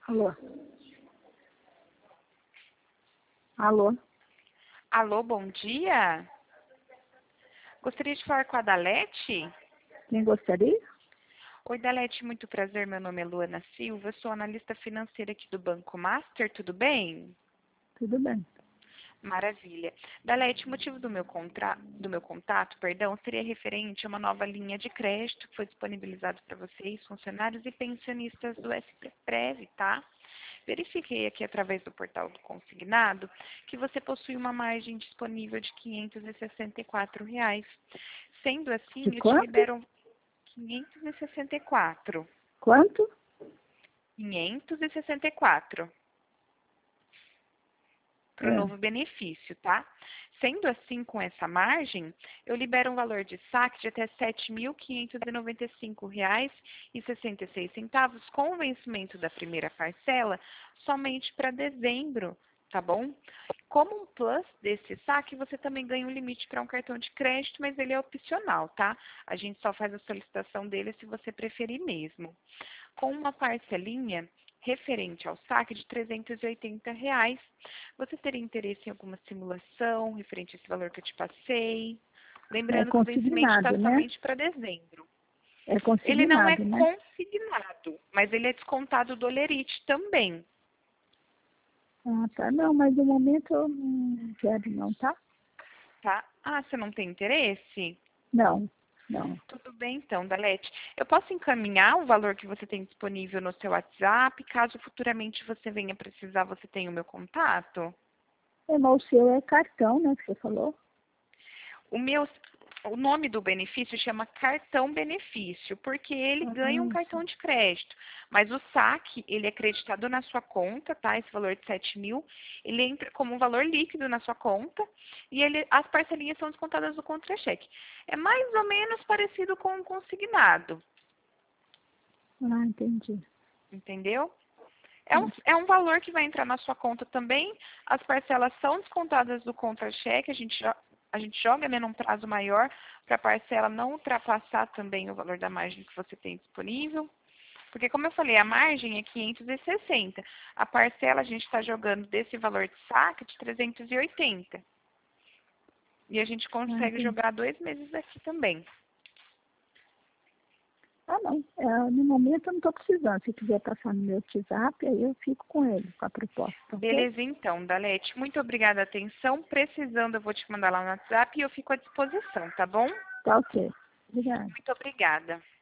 Alô? Alô? Alô, bom dia. Gostaria de falar com a Dalete? Quem gostaria? Oi, Dalete, muito prazer. Meu nome é Luana Silva, eu sou analista financeira aqui do Banco Master, tudo bem? Tudo bem. Maravilha. Dalete, o motivo do meu contato, seria referente a uma nova linha de crédito que foi disponibilizado para vocês, funcionários e pensionistas do SPPREV, tá? Verifiquei aqui através do portal do consignado que você possui uma margem disponível de R$ 564. Sendo De assim, eu te quanto? libero 564. Quanto? 564 para o É. novo benefício, tá? Sendo assim, com essa margem, eu libero um valor de saque de até R$ 7.595,66 com o vencimento da primeira parcela somente para dezembro, tá bom? Como um plus desse saque, você também ganha um limite para um cartão de crédito, mas ele é opcional, tá? A gente só faz a solicitação dele se você preferir mesmo. Com uma parcelinha referente ao saque de R$ 380, você teria interesse em alguma simulação referente a esse valor que eu te passei? É Lembrando que o vencimento está consignado, né? somente para dezembro. É Ele não é consignado, né? consignado, mas ele é descontado do Olerite também, Ah, tá. Não, mas no momento eu não quero não, tá? tá? Ah, você não tem interesse? Não, não. Tudo bem então, Dalete. Eu posso encaminhar o valor que você tem disponível no seu WhatsApp, caso futuramente você venha precisar, você tenha o meu contato? É, mas o seu é cartão, né, que você falou? O nome do benefício chama cartão benefício, porque ele Ah, ganha um cartão sim. de crédito. Mas o saque, ele é creditado na sua conta, tá? Esse valor de 7 mil, ele entra como um valor líquido na sua conta e as parcelinhas são descontadas do contra-cheque. É mais ou menos parecido com o consignado, Ah, entendi. entendeu? É um valor que vai entrar na sua conta também. As parcelas são descontadas do contra-cheque. A gente joga, né, num prazo maior para a parcela não ultrapassar também o valor da margem que você tem disponível. Porque, como eu falei, a margem é 560. A parcela a gente está jogando desse valor de saque de 380. E a gente Ah, consegue entendi. jogar 2 meses aqui também. Ah, não. É, no momento eu não estou precisando. Se quiser passar no meu WhatsApp, aí eu fico com ele, com a proposta, ok? Beleza, então, Dalete. Muito obrigada a atenção. Precisando, eu vou te mandar lá no WhatsApp e eu fico à disposição, tá bom? Tá ok. Obrigada. Muito obrigada.